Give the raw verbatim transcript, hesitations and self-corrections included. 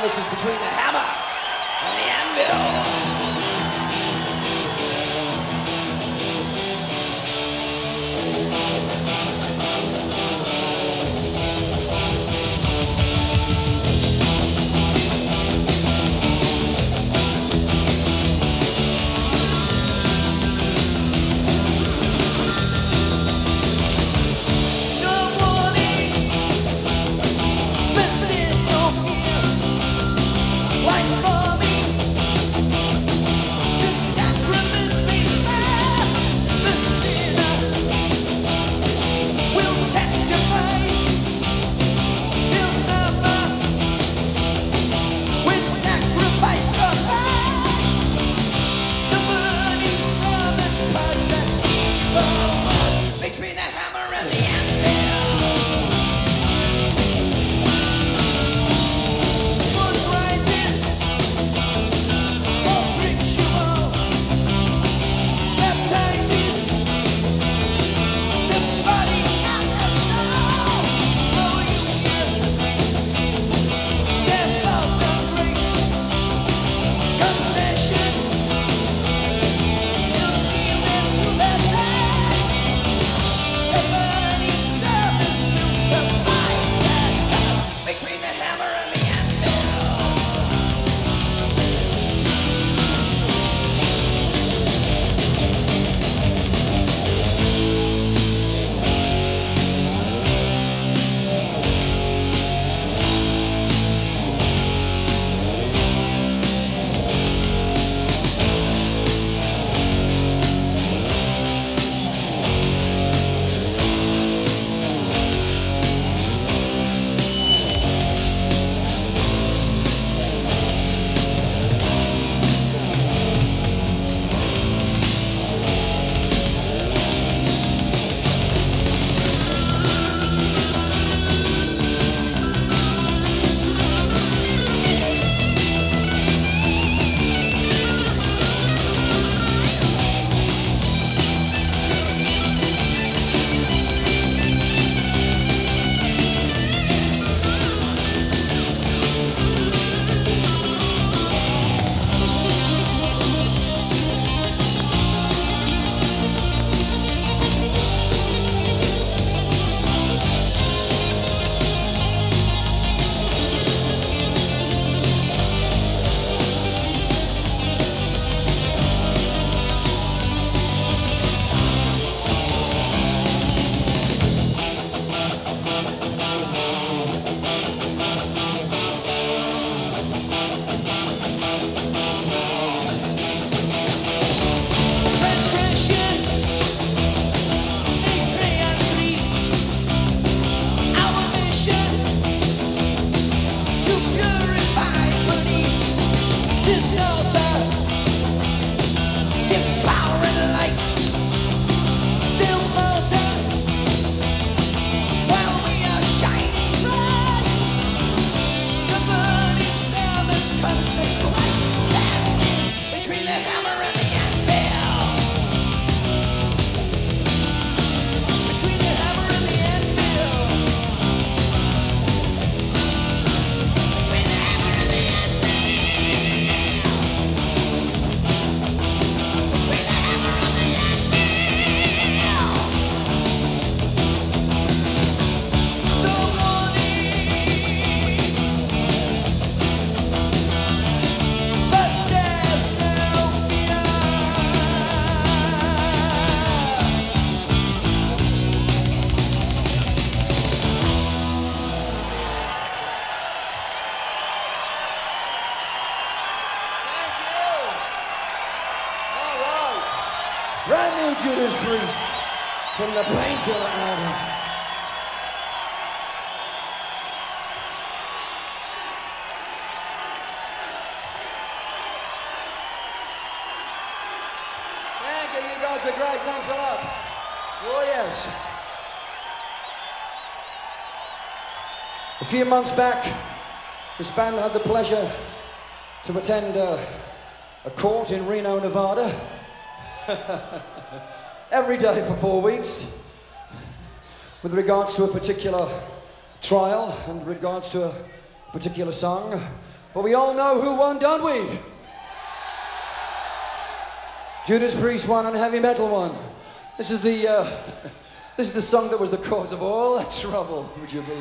on, this is Between the Hammer and the Anvil. Between the hammer and the anvil. Force rises, false ritual, baptizes the body and the soul. Oh, you hear death of the grace, confession. You'll see them to their hands. Between the hammer and the anvil. Brand new Judas Priest from the Painkiller album. Thank you, you guys are great, thanks a lot. Oh yes. A few months back, this band had the pleasure to attend uh, a court in Reno, Nevada. Every day for four weeks with regards to a particular trial and regards to a particular song. But we all know who won, don't we? Judas Priest won and Heavy Metal won. This is the uh, this is the song that was the cause of all that trouble, would you believe?